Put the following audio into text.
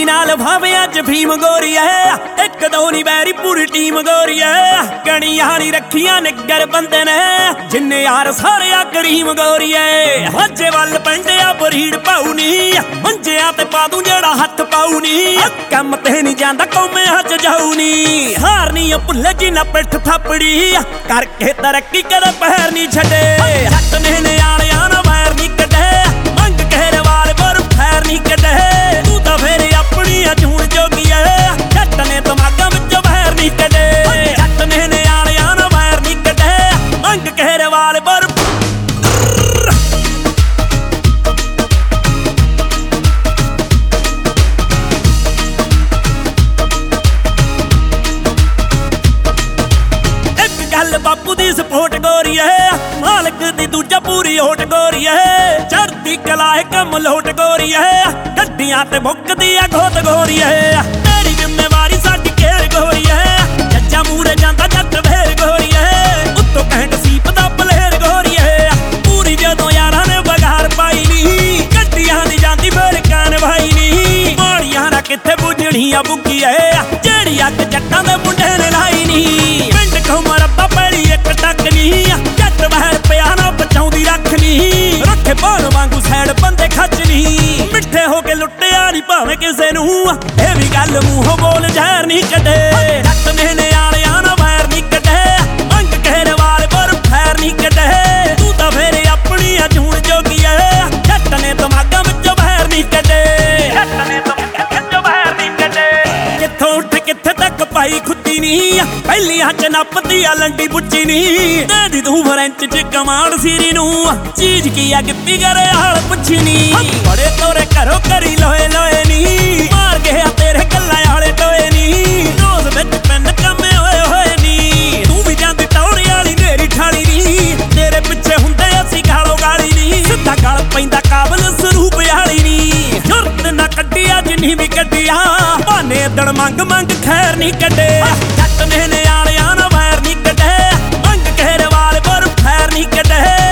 नाल भावे अज भीम गोरी है एक दो नी बैरी पूरी टीम गोरी है कणियां नी रखियां निगर बंदे ने जिन्ने यार सारे आ करीम गोरी है हाजे वल पेंडिया बरीड़ पाउनी मंजिया ते पा दूं जेड़ा हथ पाउनी कम ते नहीं जांदा कौमे हज जाऊनी हार नी भुल्ले जी ना पिठ थापड़ी करके तरक्की कर पैर नहीं छड्डे जट ने नियालियां ना वैर नहीं कढे मंग घेरे वाल पर फैर नहीं कढे तू तां फिर अपनी जून जोगी है जट ने दिमागां विच वैर नहीं कढे जट ने नियालियां ना वैर नहीं कढे मंग घेरे वाल पर बापू दी सपोर्ट गोरी है मालक दी दूजा पूरी होट गोरी है चढ़ती कला है कम लोट गोरी है गड्डियां ते मुकदी है घोट गोरी है तेरी जिम्मेवारी साडी घेर गोरी है जज्जा मूरे जांदा जट भेर गोरी है उत्तों कहट सीप दा बलेर गोरी है पूरी जदों यारां ने बगार पाई नी गड्डियां दी जांदी फिर कान भाई नी माड़ियां ना किथे बुझणियां बुकी है जेड़ी अग जट्टां दे मुंडे ने लाई नी पिंड घुमर जट बहर पिया ना बचाउंदी रखनी रखे बाण वांगू सैड बंदे खचनी मिठे हो के लुटिया नी भावें किसे नूं ए भी गल मूंहों बोल जहर नहीं कढे जट ने नियालियां ना वैर नहीं कढे मंग घेरे वाल पर फैर नहीं कढे तू तां फिर अपनी जून जोगी है जट ने दिमागां विच वैर नहीं कढे जट ने दिमागां विच वैर नहीं कढे कित्थों उठ कित्थे तक पाई खुदी नी पहलियां च नपदी आ लंडी बुच्ची नी दे तू फ्रेंच च कमांड सीरी नू चीज की आ गिप्पी करे हाल पुछी नी बड़े तोरे घरों करी लोए लोए नी मार गया तेरे गल्लां आले टोए नी रोज विच पिंड कमे होए होए नी तू भी जांदी टौरे वाली नेरी ठाली नी तेरे पिछे हुंदे असी गालो गाली नी सिद्धा गल पैंदा काबल स्वरूप वाली नी जुरत ना कड्डिया जिन्नी भी कड्डिया बहाने दड़ मंग मंग खैर नहीं कड्डे जट ने नियालियां ना वैर नहीं कढे मंग घेरे वाल पर फैर नहीं कढे